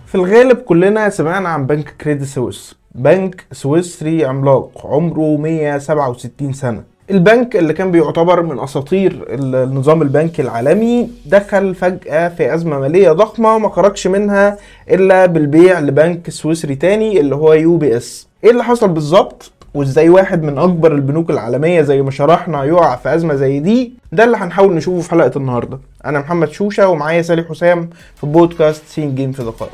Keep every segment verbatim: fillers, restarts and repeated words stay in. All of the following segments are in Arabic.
في الغالب كلنا سمعنا عن بنك كريدي سويس، بنك سويسري عملاق عمره مية وسبعة وستين سنة. البنك اللي كان بيعتبر من اساطير النظام البنكي العالمي دخل فجأة في ازمة مالية ضخمة ما خرجش منها الا بالبيع لبنك سويسري تاني اللي هو يو بي اس. ايه اللي حصل بالظبط وازاي واحد من اكبر البنوك العالمية زي ما شرحنا يقع في ازمة زي دي؟ ده اللي هنحاول نشوفه في حلقة النهاردة. انا محمد شوشة ومعايا سالي حسام في بودكاست سين جيم في دقائق.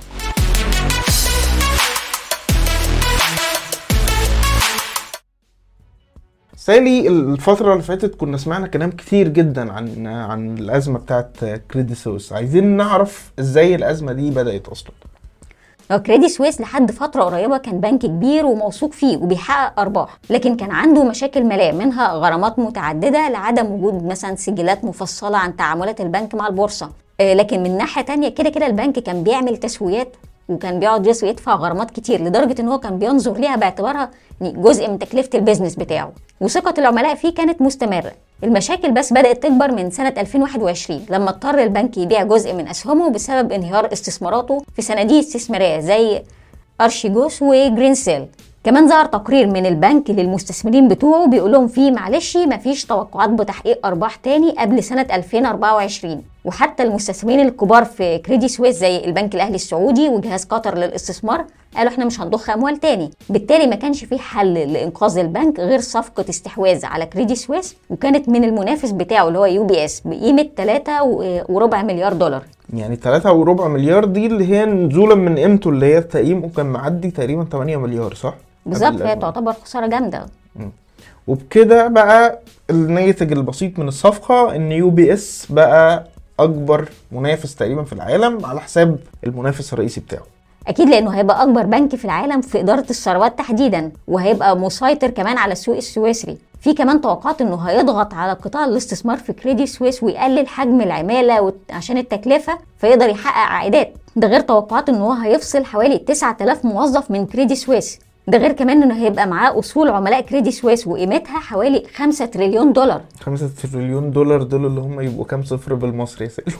سالي، الفترة اللي فاتت كنا سمعنا كلام كتير جدا عن عن الأزمة بتاعت كريدي سويس. عايزين نعرف ازاي الأزمة دي بدأت أصلا. كريدي سويس لحد فترة قريبة كان بنك كبير وموثوق فيه وبيحقق أرباح، لكن كان عنده مشاكل مالية، منها غرامات متعددة لعدم وجود مثلا سجلات مفصلة عن تعاملات البنك مع البورصة. لكن من ناحية تانية كده كده البنك كان بيعمل تسويات وكان بيقعد يدفع غرامات كتير لدرجة ان هو كان بينظر ليها باعتبارها جزء من تكلفة البيزنس بتاعه، وثقة العملاء فيه كانت مستمرة. المشاكل بس بدأت تكبر من سنة ألفين وواحد وعشرين لما اضطر البنك يبيع جزء من أسهمه بسبب انهيار استثماراته في صناديق استثمارية زي أرشيجوس وجرينسيل. كمان ظهر تقرير من البنك للمستثمرين بتوعه بيقول لهم فيه معلش مفيش توقعات بتحقيق أرباح تاني قبل سنة ألفين وأربعة وعشرين. وحتى المستثمرين الكبار في كريدي سويس زي البنك الأهلي السعودي وجهاز قطر للاستثمار قالوا احنا مش هنضخ أموال تاني. بالتالي ما كانش فيه حل لإنقاذ البنك غير صفقة استحواذ على كريدي سويس، وكانت من المنافس بتاعه اللي هو يو بي اس بقيمة ثلاثة وربع مليار دولار. يعني ثلاثة وربع مليار دي اللي هي نزولا من قيمته اللي هي تقييمه كان معدي تقريبا ثمانية مليار، صح؟ بالظبط، هي تعتبر خسارة جامدة. وبكده بقى الناتج البسيط من الصفقة ان يو بي اس بقى اكبر منافس تقريبا في العالم على حساب المنافس الرئيسي بتاعه. اكيد لانه هيبقى اكبر بنك في العالم في ادارة الثروات تحديدا، وهيبقى مسيطر كمان على السوق السويسري. في كمان توقعات انه هيضغط على قطاع الاستثمار في كريدي سويس ويقلل حجم العمالة عشان التكلفة فيقدر يحقق عائدات. ده غير توقعات انه هو هيفصل حوالي تسعة آلاف موظف من كريدي سويس. ده غير كمان انه هيبقى معاه اصول عملاء كريدي سويس وقيمتها حوالي خمسة تريليون دولار. خمسة تريليون دولار دول اللي هم يبقوا كام صفر بالمصري يا سيدي؟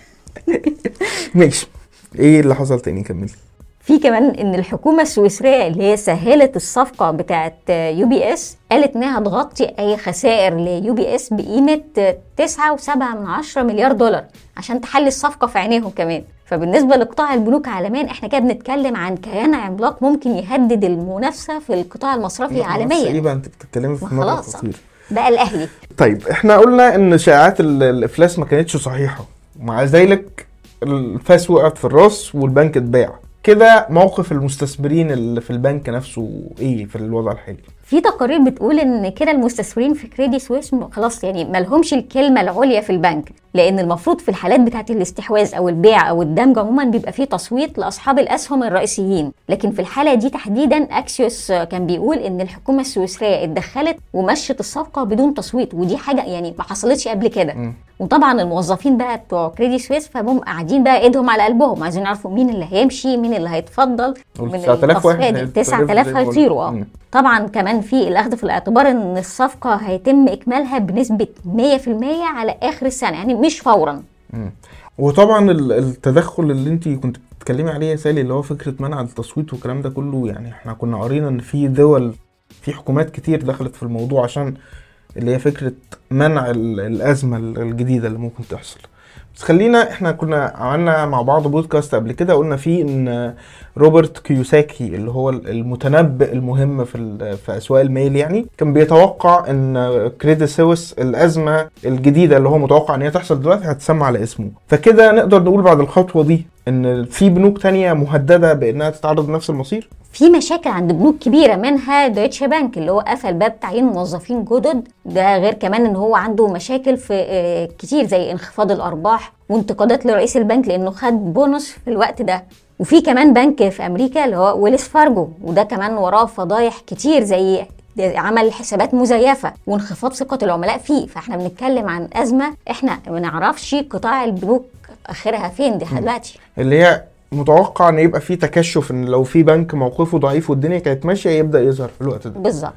ماشي، ايه اللي حصل تاني؟ كملي. في كمان ان الحكومة السويسرية اللي هي سهلت الصفقة بتاعت يو بي اس قالت انها هتغطي اي خسائر ليو بي اس بقيمة تسعة وسبعة من عشرة مليار دولار عشان تحل الصفقة في عينيهم كمان. فبالنسبة لقطاع البنوك عالميا احنا كده بنتكلم عن كيان عملاق ممكن يهدد المنافسة في القطاع المصرفي عالميا. ايه بقى انت بتتكلمي في نقطة خطيرة بقى الاهلي. طيب احنا قلنا ان شائعات الافلاس ما كانتش صحيحة، ومع ذلك الفاس وقعت في الراس والبنك اتباع. كده موقف المستثمرين اللي في البنك نفسه ايه في الوضع الحالي؟ في تقارير بتقول ان كده المستثمرين في كريدي سويس خلاص يعني مالهمش الكلمة العليا في البنك، لان المفروض في الحالات بتاعت الاستحواذ او البيع او الدمج عموما بيبقى فيه تصويت لاصحاب الاسهم الرئيسيين. لكن في الحالة دي تحديدا اكسيوس كان بيقول ان الحكومة السويسرية اتدخلت ومشت الصفقة بدون تصويت، ودي حاجة يعني ما حصلتش قبل كده. م. وطبعا الموظفين بقى بتوع كريدي سويس فهم قاعدين بقى ايدهم على قلبهم عايزين يعرفوا مين اللي هيمشي مين اللي هيتفضل من التصفية دي. تسعة آلاف هيطيروا. اه طبعا كمان في الاخذ في الاعتبار ان الصفقة هيتم اكمالها بنسبة مية في المية على اخر السنة، يعني مش فورا. مم. وطبعا التدخل اللي انت كنت بتتكلمي عليه يا سالي اللي هو فكرة منع التصويت والكلام ده كله، يعني احنا كنا قارينا ان في دول في حكومات كتير دخلت في الموضوع عشان اللي هي فكرة منع الازمة الجديدة اللي ممكن تحصل. بس خلينا احنا كنا عملنا مع بعض بودكاست قبل كده قلنا فيه ان روبرت كيوساكي اللي هو المتنبئ المهم في في اسواق المال يعني كان بيتوقع ان كريدي سويس الازمه الجديده اللي هو متوقع ان هي تحصل دلوقتي هتسمى على اسمه. فكده نقدر نقول بعد الخطوه دي ان في بنوك تانية مهدده بانها تتعرض لنفس المصير. في مشاكل عند بنوك كبيره منها دويتشه بانك اللي هو قفل باب تعيين موظفين جدد. ده غير كمان ان هو عنده مشاكل في كتير زي انخفاض الارباح وانتقادات لرئيس البنك لانه خد بونص في الوقت ده. وفي كمان بنك في امريكا اللي هو ويلز فارجو، وده كمان وراه فضايح كتير زي عمل حسابات مزيفه وانخفاض ثقه العملاء فيه. فاحنا بنتكلم عن ازمه احنا ما نعرفش قطاع البنوك اخرها فين دي دلوقتي، اللي هي متوقع ان يبقى في تكشف ان لو في بنك موقفه ضعيف والدنيا كانت ماشيه يبدا يظهر في الوقت ده بالظبط.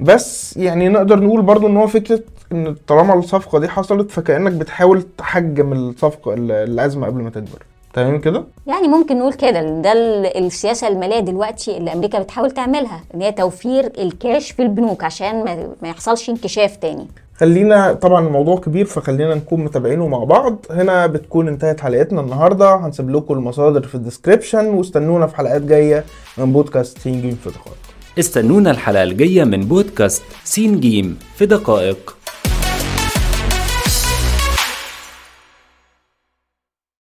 بس يعني نقدر نقول برضو ان هو فكره ان طالما الصفقه دي حصلت فكانك بتحاول تحجم الصفقه الازمه قبل ما تكبر. تمام كده. يعني ممكن نقول كده ده ال- السياسة المالية دلوقتي اللي أمريكا بتحاول تعملها، إن هي توفير الكاش في البنوك عشان ما ما يحصلش انكشاف تاني. خلينا طبعا الموضوع كبير، فخلينا نكون متابعينه مع بعض. هنا بتكون انتهت حلقتنا النهارده، هنسيب لكم المصادر في الديسكريبشن، واستنونا في حلقات جايه من بودكاست سين جيم في دقائق. استنونا الحلقة الجاية من بودكاست سين جيم في دقائق.